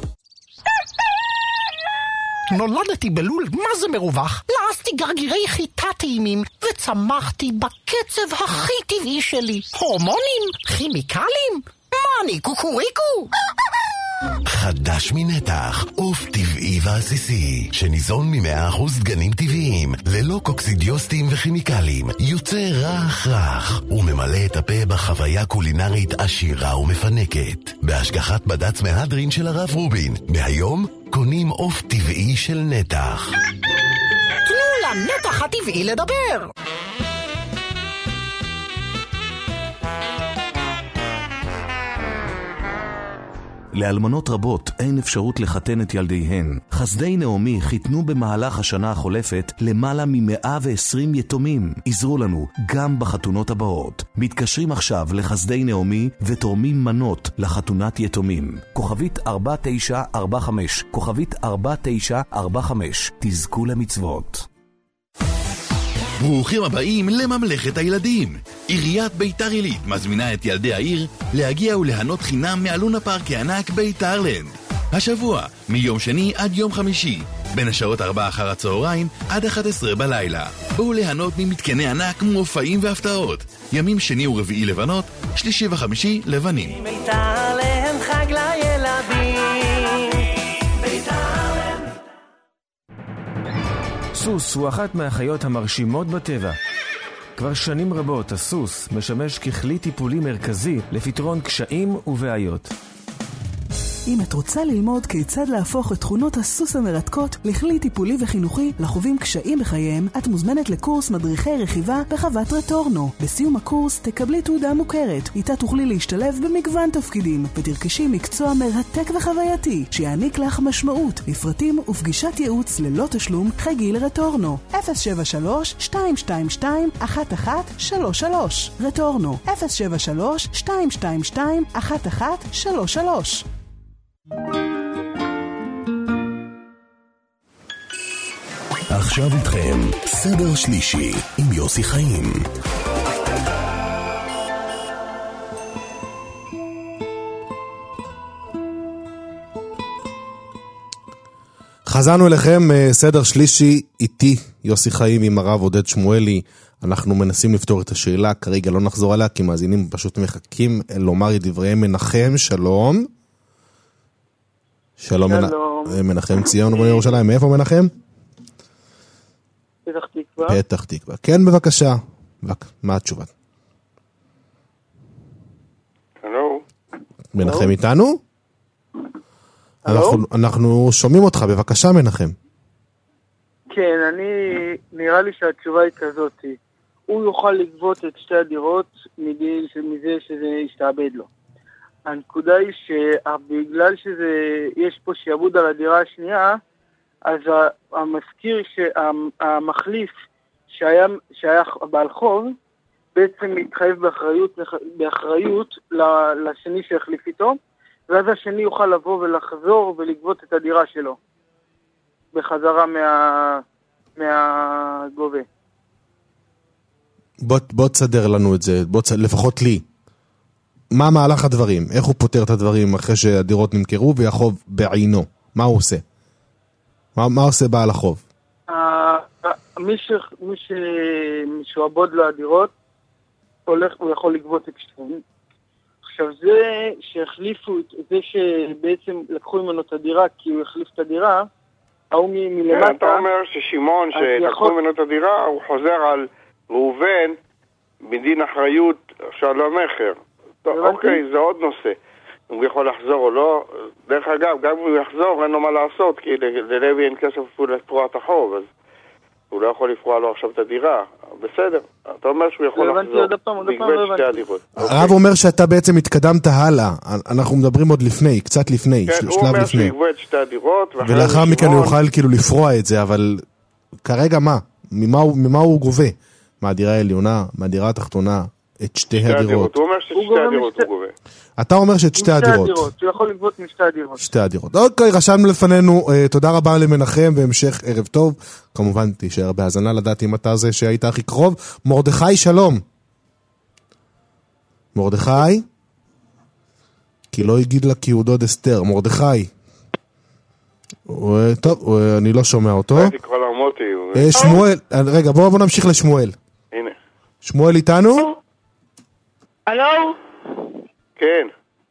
נולדתי בלול, מה זה מרווח? לעסתי גרגירי חיטה טעימים וצמחתי בקצב הכי טבעי שלי. הורמונים? כימיקלים? מה אני, קוקוריקו? חדש מנתח, עוף טבעי ועסיסי, שניזון מ-מאה אחוז דגנים טבעיים, ללא קוקסידיוסטים וכימיקלים, יוצא רך רך, וממלא את הפה בחוויה קולינרית עשירה ומפנקת. בהשגחת בד"ץ מהדרין של הרב רובין, מהיום קונים עוף טבעי של נתח. תנו לנתח הטבעי לדבר! לאלמנות רבות אין אפשרות לחתן את ילדיהן. חסדי נעמי חיתנו במהלך השנה החולפת למעלה מ-מאה ועשרים יתומים. עזרו לנו גם בחתונות הבאות. מתקשרים עכשיו לחסדי נעמי ותורמים מנות לחתונת יתומים. כוכבית ארבע תשע ארבע חמש, כוכבית ארבע תשע ארבע חמש. תזכו למצוות. ברוכים הבאים לממלכת הילדים. עיריית ביתר עילית מזמינה את ילדי העיר להגיע וליהנות חינם מאלונה פארק הענק ביתרלנד. השבוע, מיום שני עד יום חמישי, בין השעות ארבע אחר הצהריים עד אחת עשרה בלילה. בואו ליהנות ממתקני ענק, מופעים והפתעות. ימים שני ורביעי לבנות, שלישי וחמישי לבנים. ביתרלנד חג לילדים. סוס הוא אחת מהחיות המרשימות בטבע. כבר שנים רבות הסוס משמש ככלי טיפולי מרכזי לפתרון קשיים ובעיות. אם את רוצה ללמוד כיצד להפוך את תכונות הסוס המרתקות לכלי טיפולי וחינוכי לחווים קשיים בחייהם, את מוזמנת לקורס מדריכי רכיבה בחוות רטורנו. בסיום הקורס תקבלי תעודה מוכרת, איתה תוכלי להשתלב במגוון תפקידים, ותרכשי מקצוע מרתק וחווייתי, שיעניק לך משמעות. לפרטים ופגישת ייעוץ ללא תשלום, חגי לרטורנו. אפס שבע שלוש שתיים שתיים שתיים אחת אחת שלוש שלוש. רטורנו אפס שבע שלוש שתיים שתיים שתיים אחת אחת שלוש שלוש. עכשיו איתכם סדר שלישי עם יוסי חיים. חזרנו אליכם, סדר שלישי איתי יוסי חיים עם הרב עודד שמואלי. אנחנו מנסים לפתור את השאלה, כרגע לא נחזור עליה כי מאזינים פשוט מחכים לומר את דבריהם. מנחם, שלום. שלום, מנחם ציון בני ירושלים. מאיפה מנחם? פתח תקווה. פתח תקווה. כן, בבקשה. מה התשובה? הלו. מנחם איתנו? אנחנו שומעים אותך, בבקשה מנחם. כן, אני, נראה לי שהתשובה היא כזאת. הוא יוכל לגבות את שתי הדירות מזה שזה ישתעבד לו. הנקודה היא שבגלל שיש פה שיעבוד על הדירה השנייה, אז המזכיר, המחליף שהיה, שהיה בעל חוב, בעצם מתחייב באחריות, באחריות לשני שהחליף איתו, ואז השני יוכל לבוא ולחזור ולגבות את הדירה שלו בחזרה מה, מהגובה. בוא, בוא תסדר לנו את זה, בוא תסדר, לפחות לי. מה מהלך הדברים? איך הוא פותר את הדברים אחרי שהדירות נמכרו ויחוב בעינו? מה הוא עושה? מה, מה עושה בעל החוב? מי שמשועבוד לו הדירות, הולך, הוא יכול לגבות את שתיים. עכשיו זה שהחליפו, זה שבעצם לקחו ממנו את הדירה כי הוא החליף את הדירה, ההוא מלמטה... אתה אומר ששימון שלקחו ממנו את הדירה, הוא חוזר על ראובן בדין אחריות עכשיו למחר. אוקיי, זה עוד נושא. הוא יכול לחזור או לא. דרך אגב, גם אם הוא יחזור, אין לו מה לעשות, כי ללוי אין כסף אפילו לפרוע את החוב, אז הוא לא יכול לפרוע לו עכשיו את הדירה. בסדר, אתה אומר שהוא יכול לחזור בגבל שתי הדירות. הרב אומר שאתה בעצם התקדמת הלאה, אנחנו מדברים עוד לפני, קצת לפני, כן, הוא אומר שיגבו את שתי הדירות, ולאחר מכן הוא יוכל כאילו לפרוע את זה, אבל כרגע מה? ממה הוא גובה? מהדירה העליונה, מהדירה התחתונה, את שתי הדירות. הוא אומר ששתי הדירות הוא גובה. אתה אומר שאת שתי הדירות. הוא יכול לגבות משתי הדירות. שתי הדירות. אוקיי, רשמנו לפנינו, תודה רבה למנחם והמשך ערב טוב. כמובן תישאר בהאזנה לדעת אם אתה זה שהיית הכי קרוב. מרדכי, שלום. מרדכי? כי לא יגיד לה כי הוא דוד אסתר. מרדכי. טוב, אני לא שומע אותו. שמואל, רגע, בואו נמשיך לשמואל. הנה. שמואל איתנו? הלו? כן.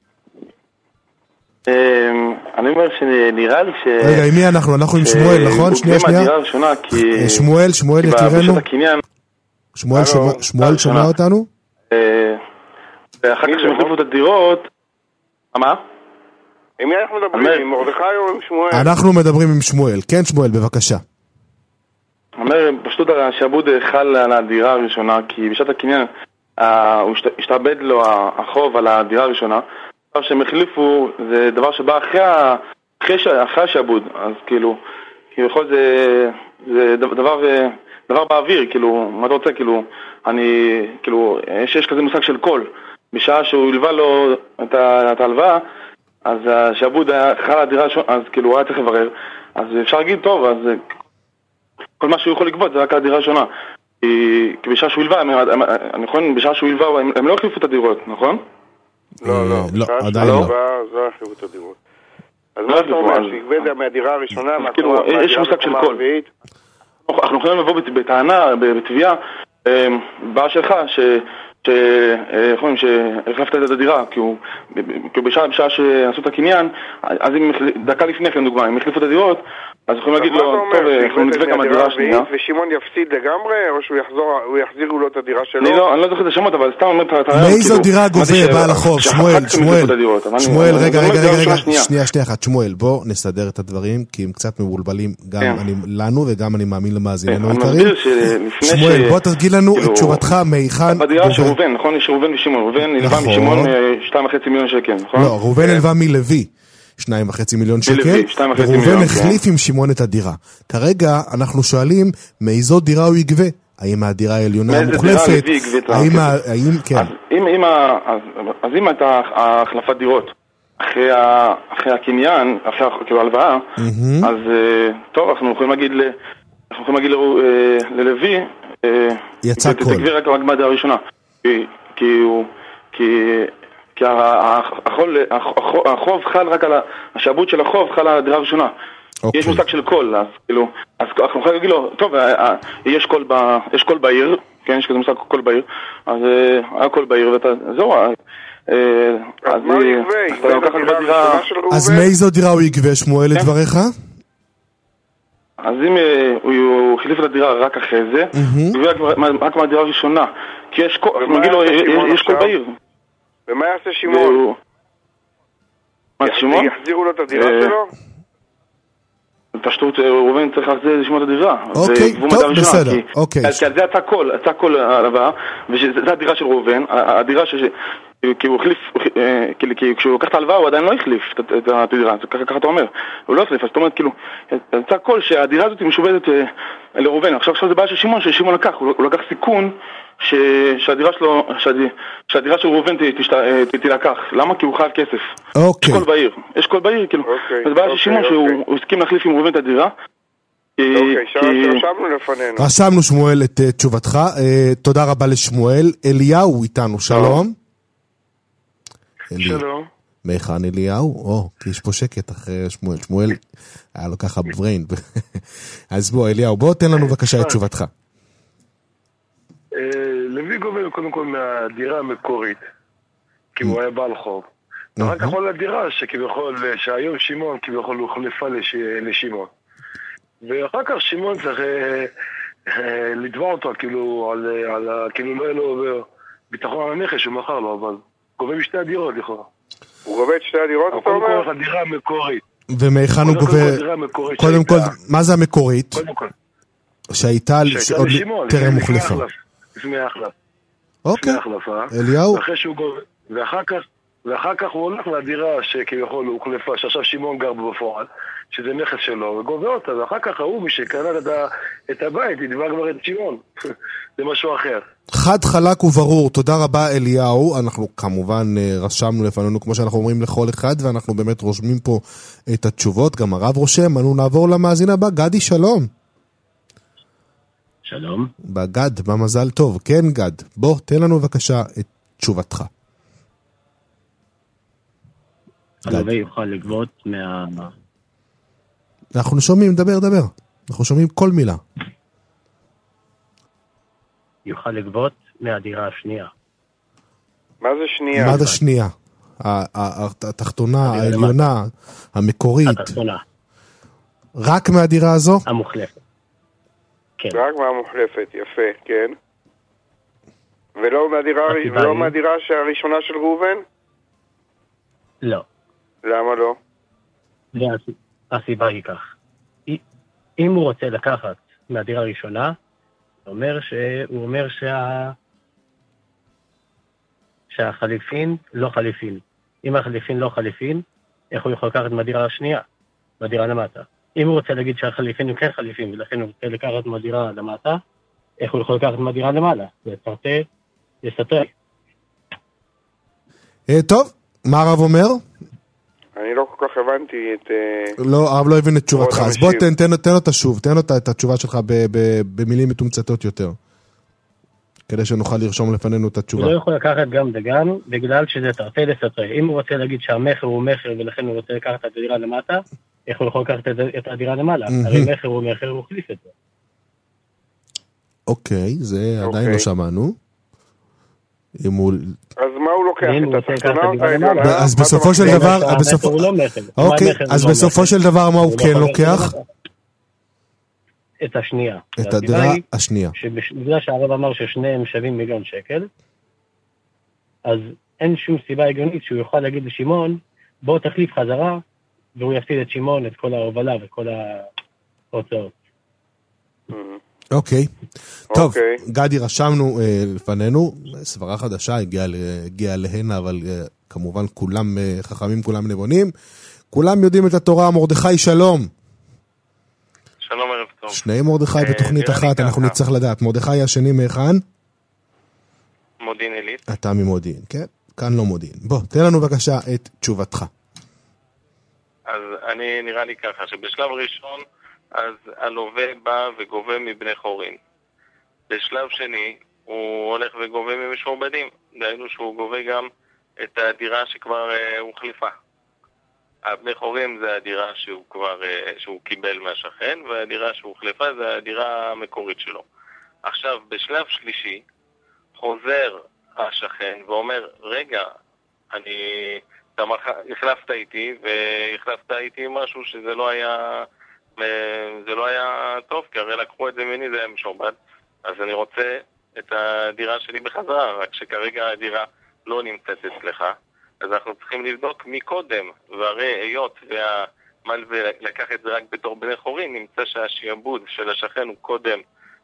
אני אומר שנראה לי ש... רגע, עם מי אנחנו? אנחנו עם שמואל, נכון? שנייה, שנייה. שמואל, שמואל יקירנו. שמואל שומע אותנו? ואחר כך שמחליפו את הדירות... מה? עם מי אנחנו מדברים? עם מרדכי או עם שמואל? אנחנו מדברים עם שמואל. כן, שמואל, בבקשה. אומר, פשוט השעבוד חל על הדירה הראשונה, כי בשעת הקניין הוא השתעבד לו החוב על הדירה הראשונה. עכשיו שהם החליפו, זה דבר שבא אחרי השעבוד, אז כאילו, כביכול זה דבר באוויר, כאילו, מה אתה רוצה, כאילו, אני, כאילו, יש כזה מושג של קול. בשעה שהוא הלווה לו את ההלוואה, אז השעבוד חל על הדירה הראשונה, אז כאילו, הוא היה צריך לברר. אז אפשר להגיד, טוב, אז כל מה שהוא יכול לגבות זה רק על הדירה הראשונה. כי בשעה שהוא הלווה, אני יכול, בשעה שהוא הלווה, הם לא החליפו את הדירות, נכון? לא, לא, עדיין לא. לא החליפו את הדירות. אז מה אתה אומר, שיגבד מהדירה הראשונה, יש מושג של קול. אנחנו יכולים לבוא בטענה, בתביעה, בעיה שלך, שהחלפת את הדירה, כי הוא בשעה שעשו את הקניין, אז דקה לפני כן דוגמה, הם החליפו את הדירות, אז יכולים להגיד לו, טוב, אנחנו נתווה גם הדירה השנייה. ושמעון יפסיד לגמרי, או שהוא יחזירו לו את הדירה שלו? אני לא זוכר את השמות, אבל סתם אומר... מאיזו דירה גובה בעל החוב? שמואל, שמואל, שמואל, רגע, רגע, רגע, שנייה, שנייה אחת, שמואל, בוא נסדר את הדברים, כי הם קצת מבולבלים גם לנו, וגם אני מאמין למאזיננו העיקריים. שמואל, בוא תגיד לנו את תשובתך מהיכן... בדירה של ראובן, נכון? יש ראובן ושמעון. ראובן הלווה משמעון שתיים וחצי מיליון שקל, נכון? לא, ראובן הלווה מלוי. שניים וחצי מיליון שקל, וראובן החליף עם שמעון את הדירה. כרגע אנחנו שואלים מאיזו דירה הוא יגבה. האם מהדירה העליונה המוחלפת? האם, האם, כן. אז אם הייתה החלפת דירות אחרי הקניין, אחרי הלוואה, אז טוב, אנחנו יכולים להגיד אנחנו יכולים להגיד ללוי, יצא קול. תגביר רק מהדירה הראשונה. כי הוא, כי כי החוב חל רק על השעבוד של החוב חל על הדירה הראשונה. יש מושג של קול, אז כאילו, אז אנחנו יכולים להגיד לו, טוב, יש קול יש קול בעיר, כן, יש כזה מושג קול בעיר, אז היה קול בעיר, ואתה, זהו, אז מה הוא יגבה? אז מאיזו דירה הוא יגבה, שמואל, לדבריך? אז אם הוא חליף את הדירה רק אחרי זה, הוא יגבה רק מהדירה הראשונה, כי יש קול, נגיד לו, יש קול בעיר. ומה יעשה שמעון? מה, שמעון? יחזירו לו את הדירה שלו? פשטות ראובן צריך להחזיר לשמוע את הדירה. אוקיי, טוב, בסדר, אוקיי. כי על זה יצא הכל, יצא הכל עליו, ושזה הדירה של ראובן, הדירה ש... כי הוא החליף, כי כשהוא לקח את ההלוואה הוא עדיין לא החליף את הדירה, ככה אתה אומר, הוא לא החליף, אז זאת אומרת, כאילו, יצא הכל שהדירה הזאת היא משובדת לראובן. עכשיו זה בעיה של שמעון, ששמעון לקח, הוא לקח סיכון שהדירה שלו, שהדירה של ראובן תילקח. למה? כי הוא חייב כסף. יש קול בעיר, יש קול בעיר, כאילו, זה בעיה של שמעון שהוא הסכים להחליף עם ראובן את הדירה. אוקיי, רשמנו לפנינו. רשמנו שמואל את תשובתך, תודה רבה לשמואל. אליהו איתנו, שלום. שלום. מיכן אליהו? או, כי יש פה שקט אחרי שמואל. שמואל היה לו ככה בריין. אז בוא, אליהו, בוא תן לנו בבקשה את תשובתך. לוי גובל קודם כל מהדירה המקורית, כי הוא היה בעל חוב. ואחר כך עולה דירה שכביכול, שהיום שמעון כביכול הוא חליפה לשמעון. ואחר כך שמעון צריך לתבוע אותו, כאילו, כאילו לא היה לו ביטחון על הנכס שהוא מכר לו, אבל גובה משתי הדירות, לכאורה. הוא גובה את שתי הדירות, אתה אומר? קודם כל, הדירה המקורית. ומאיכן הוא גובה... קודם כל, מה זה המקורית? קודם כל. שהייתה עוד טרם מוחלפה. לפני ההחלפה. אוקיי. אליהו? ואחר כך, ואחר כך הוא הולך לדירה שכביכול הוא הוחלפה, שעכשיו שמעון גר בפועל, שזה נכס שלו, וגובה אותה, ואחר כך הוא, מי שקנה את הבית, ידבר כבר את שמעון. זה משהו אחר. חד חלק וברור, תודה רבה אליהו. אנחנו כמובן רשמנו לפנינו כמו שאנחנו אומרים לכל אחד, ואנחנו באמת רושמים פה את התשובות, גם הרב רושם. אנו נעבור למאזין הבא, גדי שלום. שלום. בגד, במזל טוב. כן גד, בוא תן לנו בבקשה את תשובתך. הלווה יוכל לגבות מה... אנחנו שומעים, דבר, דבר. אנחנו שומעים כל מילה. יוכל לגבות מהדירה השנייה. מה זה שנייה? מה זה שנייה? התחתונה, העליונה, המקורית. התחתונה. רק מהדירה הזו? המוחלפת. כן. רק מהמוחלפת, יפה, כן. ולא מהדירה, ולא מהדירה הראשונה של ראובן? לא. למה לא? הסיבה היא כך. אם הוא רוצה לקחת מהדירה הראשונה, הוא אומר שהוא אומר שה... שהחליפין לא חליפין. אם החליפין לא חליפין, איך הוא יכול לקחת מהדירה השנייה, מהדירה למטה? אם הוא רוצה להגיד שהחליפין הוא כן חליפין, ולכן הוא רוצה לקחת מהדירה למטה, איך הוא יכול לקחת מהדירה למעלה? זה תרתי, זה סתרי. טוב, מה הרב אומר? אני לא כל כך הבנתי את... לא, הרב לא הבין את תשובתך, אז בוא תן, תן, תן אותה שוב, תן אותה את התשובה שלך ב, ב, במילים מתומצתות יותר, כדי שנוכל לרשום לפנינו את התשובה. הוא לא יכול לקחת גם וגם, בגלל שזה תרתי לסתרי. אם הוא רוצה להגיד שהמחר הוא מחר, ולכן הוא רוצה לקחת את הדירה למטה, איך הוא יכול לקחת את הדירה למעלה? הרי מחר הוא מחר, הוא חליף את זה. אוקיי, זה עדיין לא שמענו. אם הוא... אז מה הוא לוקח? את התחתונה? אז בסופו של דבר... אוקיי, אז בסופו של דבר מה הוא כן לוקח? את השנייה. את הדירה השנייה. בגלל שהרב אמר ששניהם שווים מיליון שקל, אז אין שום סיבה הגיונית שהוא יוכל להגיד לשמעון, בוא תחליף חזרה, והוא יפסיד את שמעון, את כל ההובלה וכל ההוצאות. אוקיי, טוב, גדי רשמנו לפנינו, סברה חדשה הגיעה להנה, אבל כמובן כולם חכמים, כולם נבונים, כולם יודעים את התורה. מרדכי שלום. שלום, ערב טוב. שני מרדכי בתוכנית אחת, אנחנו נצטרך לדעת. מרדכי השני מהיכן? מודיעין עילית. אתה ממודיעין, כן? כאן לא מודיעין. בוא, תן לנו בבקשה את תשובתך. אז אני נראה לי ככה, שבשלב ראשון, אז הלווה בא וגובה מבני חורין. בשלב שני, הוא הולך וגובה ממשועבדים. דהיינו שהוא גובה גם את הדירה שכבר אה, הוחלפה. הבני חורים זה הדירה שהוא כבר, אה, שהוא קיבל מהשכן, והדירה שהוא הוחלפה זה הדירה המקורית שלו. עכשיו, בשלב שלישי, חוזר השכן ואומר, רגע, אני, אתה מח... החלפת איתי, והחלפת איתי משהו שזה לא היה... זה לא היה טוב, כי הרי לקחו את זה ממני, זה היה משועבד. אז אני רוצה את הדירה שלי בחזרה, רק שכרגע הדירה לא נמצאת אצלך. אז אנחנו צריכים לבדוק מקודם, והרי היות מלווה לקח את זה רק בתור בני חורין, נמצא שהשיעבוד של השכן הוא קודם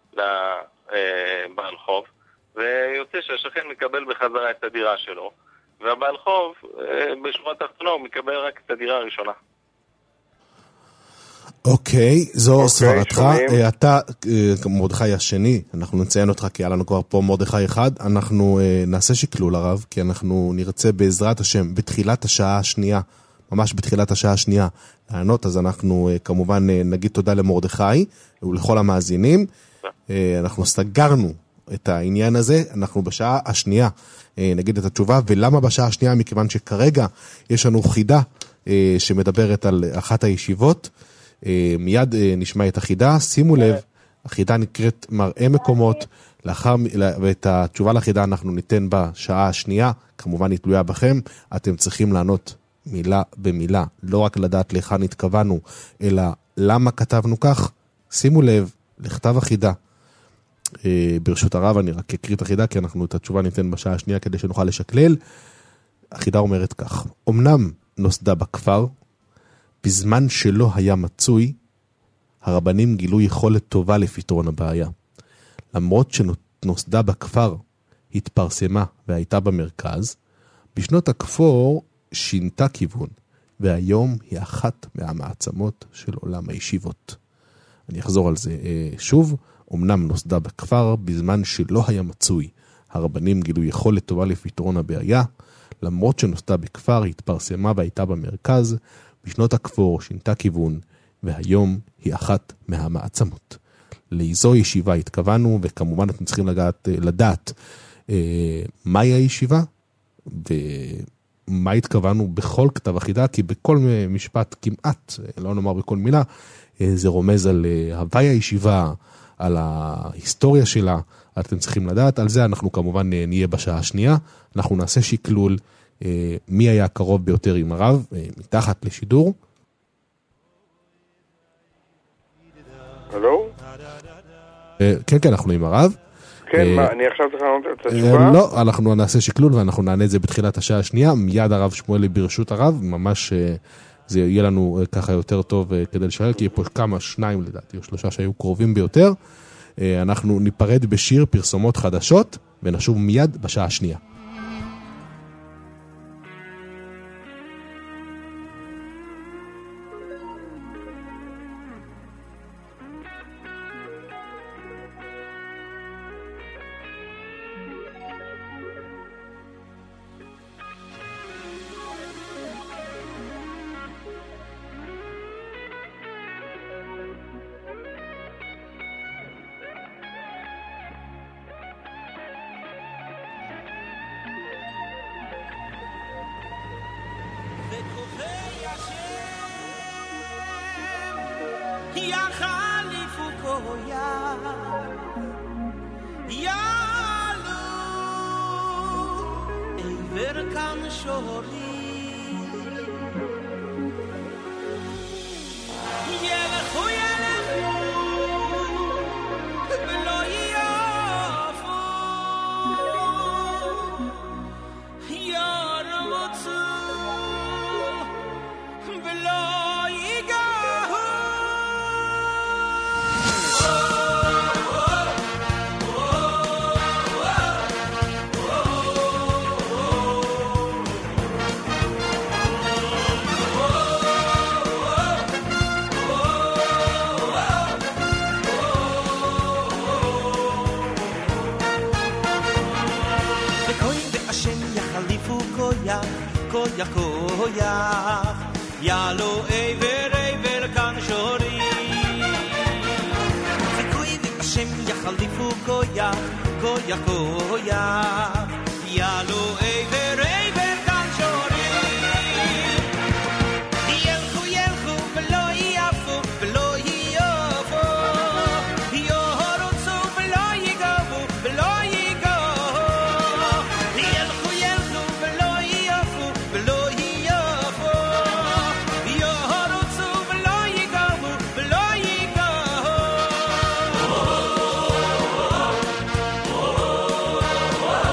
לבעל חוב, ויוצא שהשכן מקבל בחזרה את הדירה שלו, והבעל חוב בשורה התחתונה הוא מקבל רק את הדירה הראשונה. אוקיי, זו סברתך. אתה, מרדכי השני, אנחנו נציין אותך כי היה לנו כבר פה מרדכי אחד, אנחנו נעשה שקלול הרב, כי אנחנו נרצה בעזרת השם בתחילת השעה השנייה, ממש בתחילת השעה השנייה לענות, אז אנחנו כמובן נגיד תודה למרדכי ולכל המאזינים. אנחנו סגרנו את העניין הזה, אנחנו בשעה השנייה נגיד את התשובה, ולמה בשעה השנייה? מכיוון שכרגע יש לנו חידה שמדברת על אחת הישיבות, מיד נשמע את החידה, שימו לב, החידה נקראת מראה מקומות, לאחר, ואת התשובה לחידה אנחנו ניתן בשעה השנייה, כמובן היא תלויה בכם, אתם צריכים לענות מילה במילה, לא רק לדעת לכאן התכוונו, אלא למה כתבנו כך. שימו לב לכתב החידה, ברשות הרב אני רק אקריא את החידה, כי אנחנו את התשובה ניתן בשעה השנייה כדי שנוכל לשקלל. החידה אומרת כך: אמנם נוסדה בכפר, בזמן שלא היה מצוי, הרבנים גילו יכולת טובה לפתרון הבעיה. למרות שנוסדה בכפר, התפרסמה והייתה במרכז, בשנות הכפור שינתה כיוון, והיום היא אחת מהמעצמות של עולם הישיבות. אני אחזור על זה שוב. אמנם נוסדה בכפר, בזמן שלא היה מצוי, הרבנים גילו יכולת טובה לפתרון הבעיה, למרות שנוסדה בכפר, התפרסמה והייתה במרכז, בשנות הכפור שינתה כיוון, והיום היא אחת מהמעצמות. לאיזו ישיבה התכוונו, וכמובן אתם צריכים לדעת, לדעת אה, מהי הישיבה, ומה התכוונו בכל כתב החידה, כי בכל משפט כמעט, לא נאמר בכל מילה, אה, זה רומז על אה, הווי הישיבה, על ההיסטוריה שלה, אתם צריכים לדעת. על זה אנחנו כמובן נהיה בשעה השנייה, אנחנו נעשה שקלול אה, מי היה הקרוב ביותר עם הרב, אה, מתחת לשידור. הלו? אה, כן, כן, אנחנו עם הרב. כן, אה, מה, אני עכשיו צריך לענות את התשובה? אה, לא, אנחנו נעשה שקלול ואנחנו נענה את זה בתחילת השעה השנייה, מיד הרב שמואלי ברשות הרב, ממש אה, זה יהיה לנו אה, ככה יותר טוב אה, כדי לשאל, כי פה כמה, שניים לדעתי, או שלושה שהיו קרובים ביותר. אה, אנחנו ניפרד בשיר פרסומות חדשות, ונשוב מיד בשעה השנייה. Oh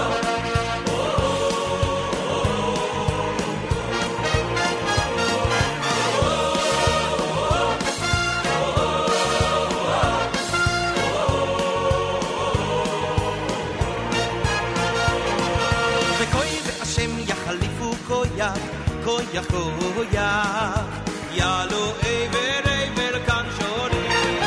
koya yalo ever ever kan shori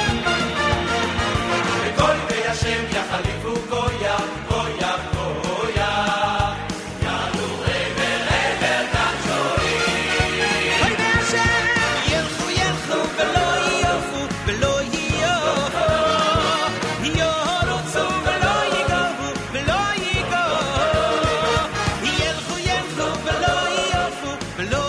kol ve Hashem yachalifu koya koya koya yalo ever ever kan shori kol ve Hashem yelchu yelchu velo yofu velo yofu yorotzu velo yigavu velo yigavu yelchu yelchu velo yofu velo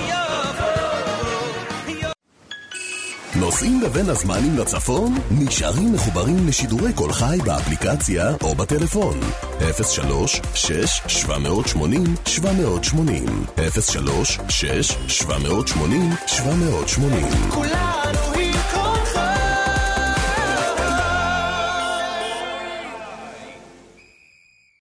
נוסעים בבין הזמנים לצפון? נשארים מחוברים לשידורי קול חי באפליקציה או בטלפון. אפס שלוש שש שבע שמונים שבע שמונים אפס שלוש שש שבע שמונים שבע שמונים כולנו